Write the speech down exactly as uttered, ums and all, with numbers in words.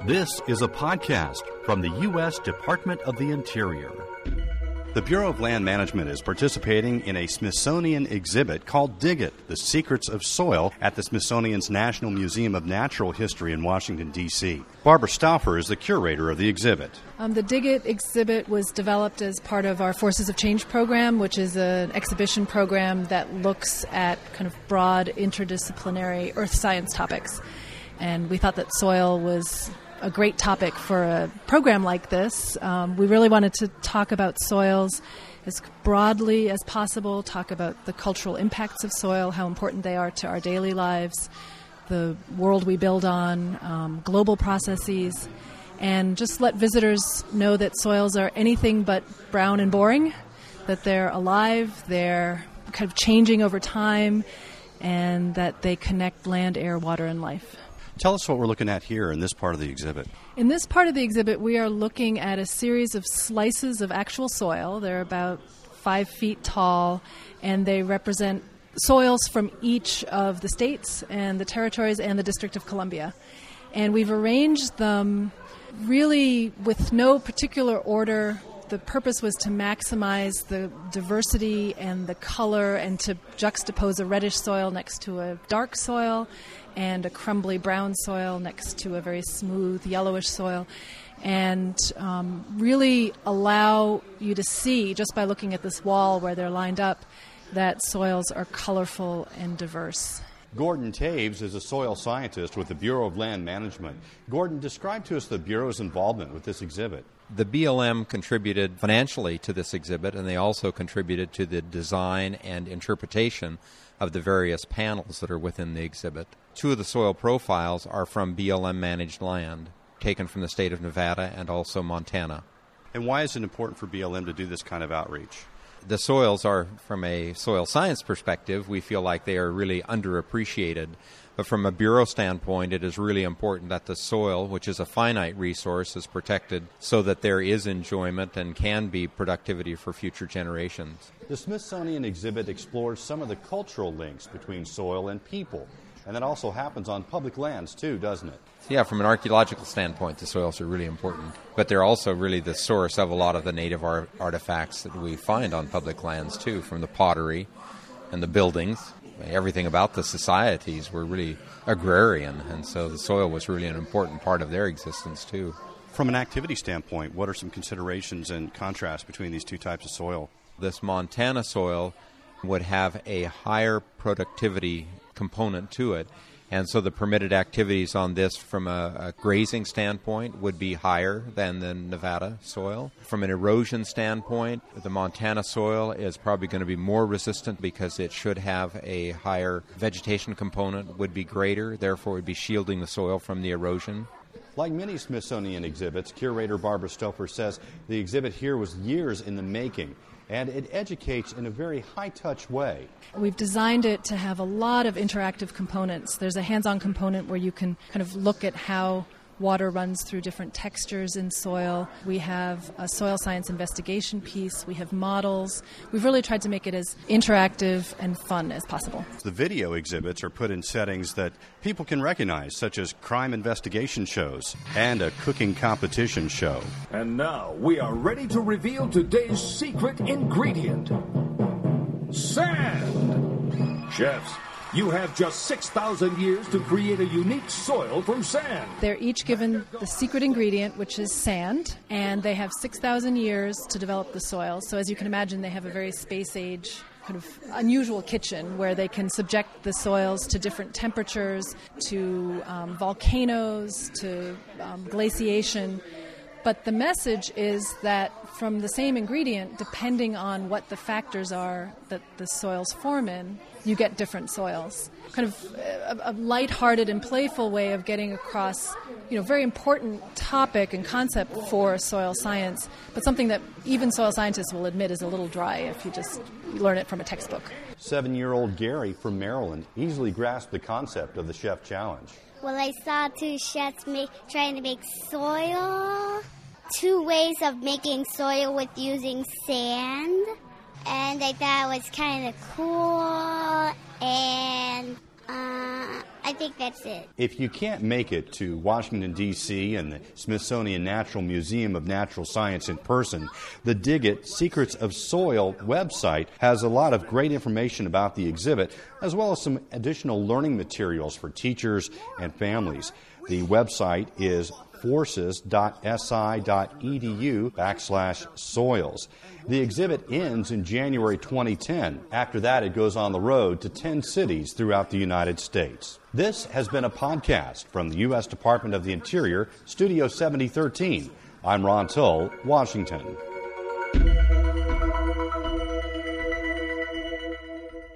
This is a podcast from the U S Department of the Interior. The Bureau of Land Management is participating in a Smithsonian exhibit called Dig It, The Secrets of Soil at the Smithsonian's National Museum of Natural History in Washington, D C Barbara Stauffer is the curator of the exhibit. Um, the Dig It exhibit was developed as part of our Forces of Change program, which is an exhibition program that looks at kind of broad interdisciplinary earth science topics. And we thought that soil was a great topic for a program like this. Um, we really wanted to talk about soils as broadly as possible, talk about the cultural impacts of soil, how important they are to our daily lives, the world we build on, um, global processes, and just let visitors know that soils are anything but brown and boring, that they're alive, they're kind of changing over time, and that they connect land, air, water, and life. Tell us what we're looking at here in this part of the exhibit. In this part of the exhibit, we are looking at a series of slices of actual soil. They're about five feet tall, and they represent soils from each of the states and the territories and the District of Columbia. And we've arranged them really with no particular order. The purpose was to maximize the diversity and the color and to juxtapose a reddish soil next to a dark soil and a crumbly brown soil next to a very smooth yellowish soil, and um, really allow you to see, just by looking at this wall where they're lined up, that soils are colorful and diverse. Gordon Taves is a soil scientist with the Bureau of Land Management. Gordon, describe to us the Bureau's involvement with this exhibit. The B L M contributed financially to this exhibit, and they also contributed to the design and interpretation of the various panels that are within the exhibit. Two of the soil profiles are from B L M-managed land, taken from the state of Nevada and also Montana. And why is it important for B L M to do this kind of outreach? The soils are, from a soil science perspective, we feel like they are really underappreciated. But from a Bureau standpoint, it is really important that the soil, which is a finite resource, is protected so that there is enjoyment and can be productivity for future generations. The Smithsonian exhibit explores some of the cultural links between soil and people. And that also happens on public lands, too, doesn't it? Yeah, from an archaeological standpoint, the soils are really important. But they're also really the source of a lot of the native art- artifacts that we find on public lands, too, from the pottery and the buildings. Everything about the societies were really agrarian, and so the soil was really an important part of their existence, too. From an activity standpoint, what are some considerations and contrasts between these two types of soil? This Montana soil would have a higher productivity component to it, and so the permitted activities on this from a, a grazing standpoint would be higher than the Nevada soil. From an erosion standpoint, the Montana soil is probably going to be more resistant because it should have a higher vegetation component, would be greater, therefore would be shielding the soil from the erosion. Like many Smithsonian exhibits, curator Barbara Stauffer says the exhibit here was years in the making, and it educates in a very high-touch way. We've designed it to have a lot of interactive components. There's a hands-on component where you can kind of look at how water runs through different textures in soil. We have a soil science investigation piece. We have models. We've really tried to make it as interactive and fun as possible. The video exhibits are put in settings that people can recognize, such as crime investigation shows and a cooking competition show. And now we are ready to reveal today's secret ingredient: sand. Chefs, you have just six thousand years to create a unique soil from sand. They're each given the secret ingredient, which is sand, and they have six thousand years to develop the soil. So as you can imagine, they have a very space-age, kind of unusual kitchen where they can subject the soils to different temperatures, to um, volcanoes, to um, glaciation. But the message is that from the same ingredient, depending on what the factors are that the soils form in, you get different soils. Kind of a, a lighthearted and playful way of getting across, you know, very important topic and concept for soil science, but something that even soil scientists will admit is a little dry if you just learn it from a textbook. Seven-year-old Gary from Maryland easily grasped the concept of the Chef Challenge. Well, I saw two chefs make, trying to make soil, two ways of making soil with using sand, and I thought it was kind of cool, and uh, I think that's it. If you can't make it to Washington, D C and the Smithsonian Natural Museum of Natural Science in person, the Dig It Secrets of Soil website has a lot of great information about the exhibit, as well as some additional learning materials for teachers and families. The website is forces.si.edu backslash soils. The exhibit ends in January twenty ten. After that, it goes on the road to ten cities throughout the United States. This has been a podcast from the U S Department of the Interior, Studio seventy thirteen. I'm Ron Tull, Washington.